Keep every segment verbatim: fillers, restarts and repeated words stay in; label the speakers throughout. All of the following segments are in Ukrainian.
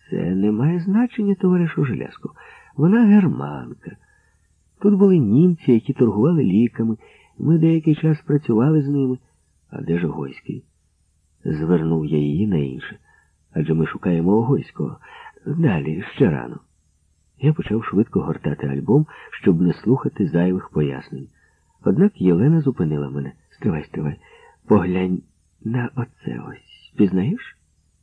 Speaker 1: Це не має значення, товаришу Желязков. Вона германка. Тут були німці, які торгували ліками. Ми деякий час працювали з ними. А де ж Огойський? Звернув я її на інше. Адже ми шукаємо Огойського. Далі, ще рано. Я почав швидко гортати альбом, щоб не слухати зайвих пояснень. Однак Єлена зупинила мене. Стривай, стривай. Поглянь на оце ось. Пізнаєш?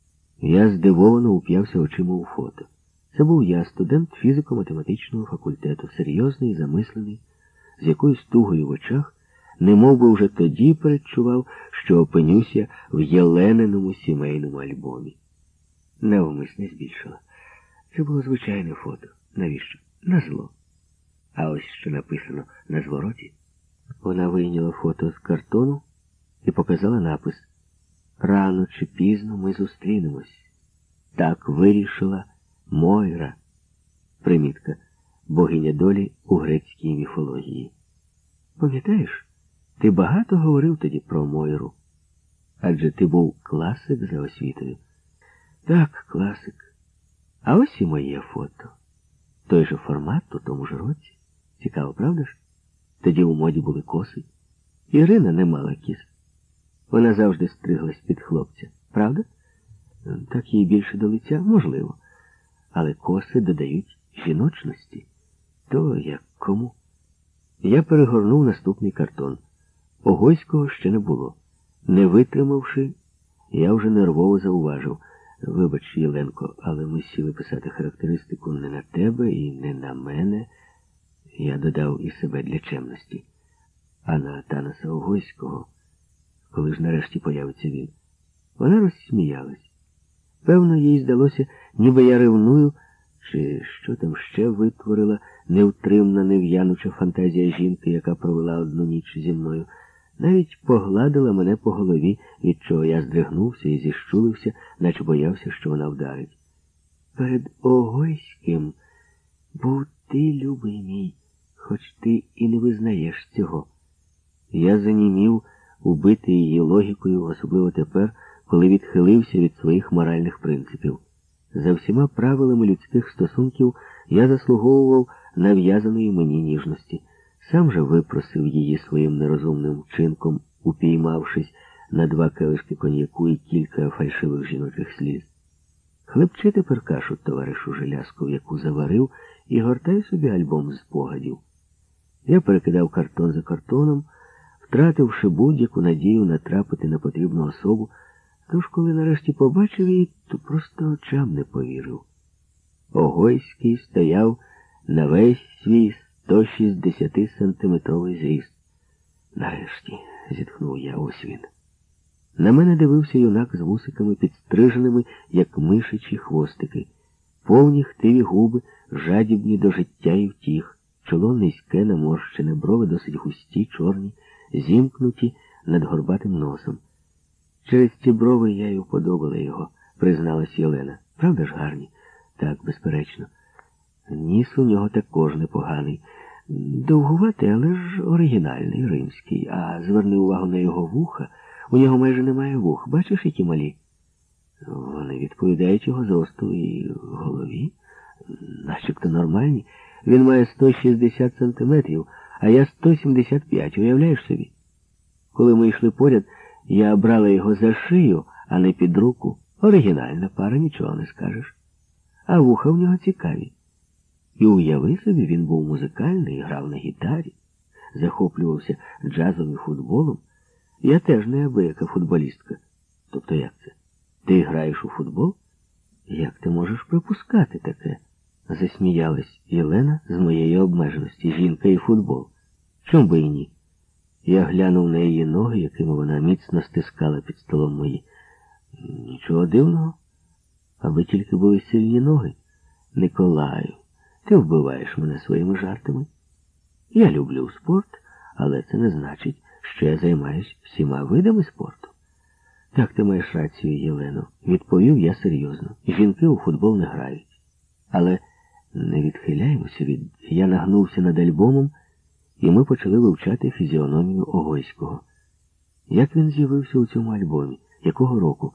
Speaker 1: Я здивовано уп'явся очима у фото. Це був я, студент фізико-математичного факультету, серйозний і замислений, з якоюсь тугою в очах, немов би вже тоді передчував, що опинюся в Єлениному сімейному альбомі. Навмисне збільшила. Це було звичайне фото. Навіщо? На зло. А ось що написано на звороті. Вона вийняла фото з картону і показала напис «Рано чи пізно ми зустрінемось». Так вирішила Мойра. Примітка. Богиня долі у грецькій міфології. Пам'ятаєш, ти багато говорив тоді про Мойру. Адже ти був класик за освітою. Так, класик. А ось і моє фото. Той же формат у тому ж році. Цікаво, правда ж? Тоді у моді були коси. Ірина не мала кіс. Вона завжди стриглась під хлопця. Правда? Так їй більше до лиця? Можливо. Але коси додають жіночності. То як кому? Я перегорнув наступний картон. Огойського ще не було. Не витримавши, я вже нервово зауважив. Вибач, Єленко, але ми сіли писати характеристику не на тебе і не на мене. Я додав і себе для чемності. А на Танаса Огойського, коли ж нарешті появиться він. Вона розсміялась. Певно, їй здалося, ніби я ревную, чи що там ще витворила невтримна, нев'януча фантазія жінки, яка провела одну ніч зі мною. Навіть погладила мене по голові, від чого я здригнувся і зіщулився, наче боявся, що вона вдарить. Перед Огойським був ти, любий мій, хоч ти і не визнаєш цього. Я занімів, убитий її логікою, особливо тепер, коли відхилився від своїх моральних принципів. За всіма правилами людських стосунків я заслуговував нав'язаної мені ніжності. Сам же випросив її своїм нерозумним вчинком, упіймавшись на два келишки коньяку і кілька фальшивих жіночих сліз. Хлебчи тепер кашу, товаришу Желязков, яку заварив, і гортай собі альбом з спогадів. Я перекидав картон за картоном, втративши будь-яку надію натрапити на потрібну особу, тож, коли нарешті побачив її, то просто очам не повірив. Огойський стояв на весь свій сто шістдесятисантиметровий зріст. Нарешті, зітхнув я, ось він. На мене дивився юнак з вусиками, підстриженими, як мишачі хвостики. Повні хтиві губи, жадібні до життя і втіх, чоло низьке, наморщене, брови досить густі, чорні, зімкнуті над горбатим носом. Через ці брови я й уподобала його, призналась Єлена. Правда ж гарні? Так, безперечно. Ніс у нього також непоганий. Довгуватий, але ж оригінальний, римський. А зверни увагу на його вуха. У нього майже немає вух. Бачиш, які малі? Вони відповідають його зросту і голові. Начебто нормальні. Він має сто шістдесят сантиметрів, а я сто сімдесят п'ять. Уявляєш собі? Коли ми йшли поряд, я брала його за шию, а не під руку. Оригінальна пара, нічого не скажеш. А вуха в нього цікаві. І уяви собі, він був музикальний, грав на гітарі, захоплювався джазом і футболом. Я теж неабияка футболістка. Тобто як це? Ти граєш у футбол? Як ти можеш припускати таке? Засміялась Єлена з моєї обмеженості. Жінка і футбол. Чом би і ні? Я глянув на її ноги, якими вона міцно стискала під столом мої. Нічого дивного. Аби тільки були сильні ноги. Николаю, ти вбиваєш мене своїми жартами. Я люблю спорт, але це не значить, що я займаюсь всіма видами спорту. Так, ти маєш рацію, Єлено, відповів я серйозно. Жінки у футбол не грають. Але не відхиляємося від... Я нагнувся над альбомом, і ми почали вивчати фізіономію Огойського. Як він з'явився у цьому альбомі? Якого року?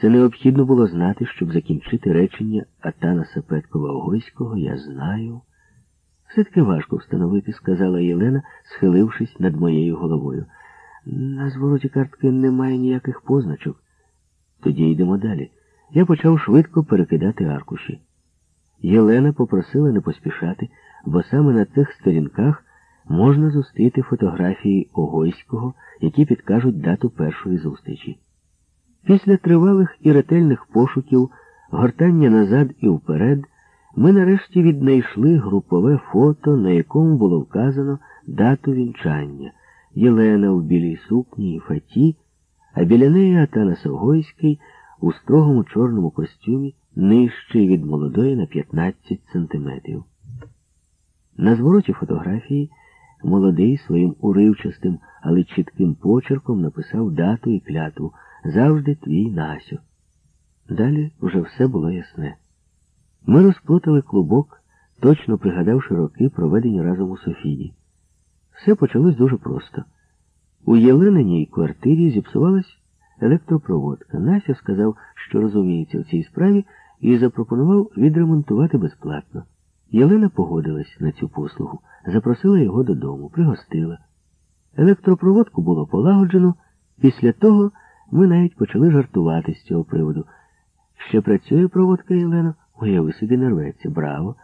Speaker 1: Це необхідно було знати, щоб закінчити речення Атанаса Петкова-Огойського «Я знаю». Все-таки важко встановити, сказала Єлена, схилившись над моєю головою. На звороті картки немає ніяких позначок. Тоді йдемо далі. Я почав швидко перекидати аркуші. Єлена попросила не поспішати, бо саме на цих сторінках можна зустріти фотографії Огойського, які підкажуть дату першої зустрічі. Після тривалих і ретельних пошуків, гортання назад і вперед, ми нарешті віднайшли групове фото, на якому було вказано дату вінчання. Єлена в білій сукні і фаті, а біля неї Атанас Огойський у строгому чорному костюмі, нижчий від молодої на п'ятнадцять сантиметрів. На звороті фотографії молодий своїм уривчастим, але чітким почерком написав дату і клятву «Завжди твій Насю». Далі вже все було ясне. Ми розплутали клубок, точно пригадавши роки, проведені разом у Софії. Все почалось дуже просто. У Єлениній квартирі зіпсувалась електропроводка. Нася сказав, що розуміється в цій справі, і запропонував відремонтувати безплатно. Єлена погодилась на цю послугу, запросила його додому, пригостила. Електропроводку було полагоджено, після того ми навіть почали жартувати з цього приводу. Ще працює проводка, Єлено? Уяви собі, не рветься. Браво!